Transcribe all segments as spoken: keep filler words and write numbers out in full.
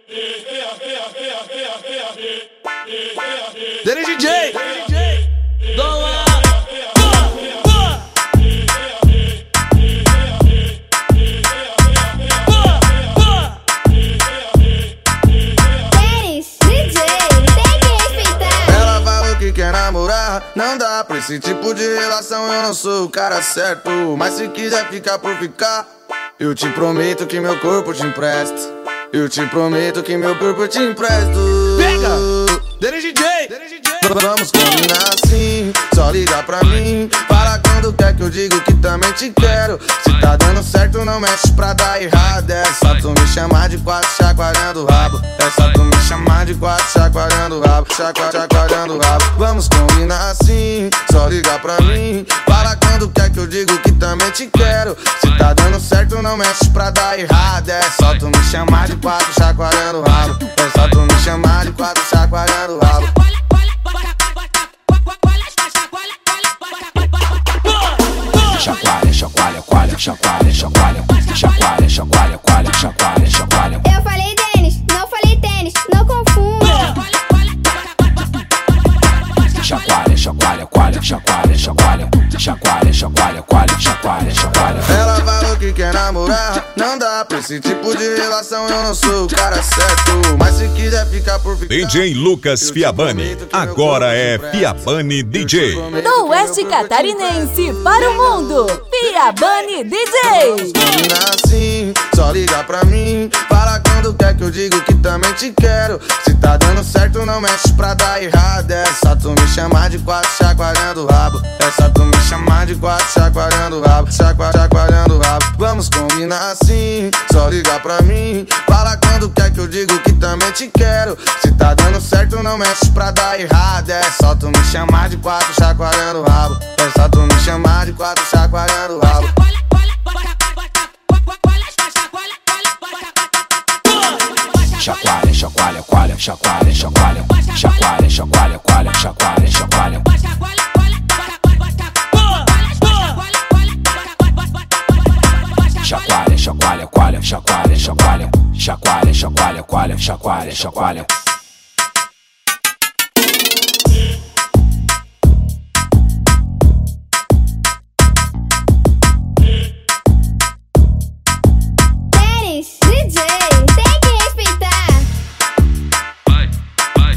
Denis D J, Dom lá. Quer namorar, não dá pra esse tipo de relação. Eu não sou o cara certo, mas se quiser ficar por ficar, eu te prometo que meu corpo te empresto. Eu te prometo que meu corpo te empresto. Pega! Denis D J, Denis D J. Vamos combinar assim, só liga pra mim. Fala quando quer que eu digo que também te quero. Se tá dando certo não mexe pra dar errado. É só tu me chamar de quatro chacoalhando o rabo. É só tu me chamar de quatro chacoalhando o rabo. Chacua, chacoalhando o rabo. Vamos combinar assim, só liga pra mim. Fala quando quer que eu digo que também te quero. Se tá dando certo não mexe pra dar errado. É só tu me chamar de quatro chacoalhando o rabo. É só tu me chamar de quatro chacoalhando o rabo. Chacoalha, chacoalha, coalha, chacoalha, chacoalha, chacoalha, chacoalha, coalha, chacoalha, chacoalha. Eu falei Denis, não falei tênis, não confunda. Chacoalha, chacoalha, coalha, chacoalha, chacoalha, chacoalha, chacoalha, coalha, chacoalha, chacoalha. Ela falou que quer namorar, não dá pra esse tipo de relação. Eu não sou o cara certo, mas se quiser ficar por ficar. D J Lucas Fiabani, agora é Fiabani D J. Do Oeste Catarinense para o mundo, Fiabani D J. Combina assim, só liga pra mim. Fala quando quer que eu digo que também te quero. Se tá dando certo não mexe pra dar errado. É só tu me chamar de quatro chacoalhando o rabo. É só tu me chamar de quatro chacoalhando o rabo. Chacua, chacoalhando o rabo. Vamos combinar assim, só liga pra mim. Fala quando quer que eu digo que também te quero. Se tá dando certo não mexe pra dar errado. É só tu me chamar de quatro chacoalhando o rabo. É só tu me chamar de quatro chacoalhando o rabo. Chacoalha, chacoalha, coalha, chacoalha, chacoalha, chacoalha, chacoalha, coalha, chacoalha, chacoalha. Chacoalha, chacoalha, coalha, chacoalha, chacoalha, chacoalha, chacoalha, coalha, chacoalha, chacoalha. Denis D J, tem que respeitar. Vai, vai,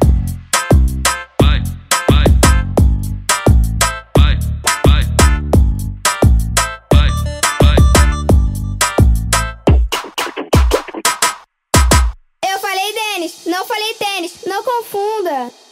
vai, vai, vai, vai, vai, vai. Eu falei Denis, não falei tênis, não confunda.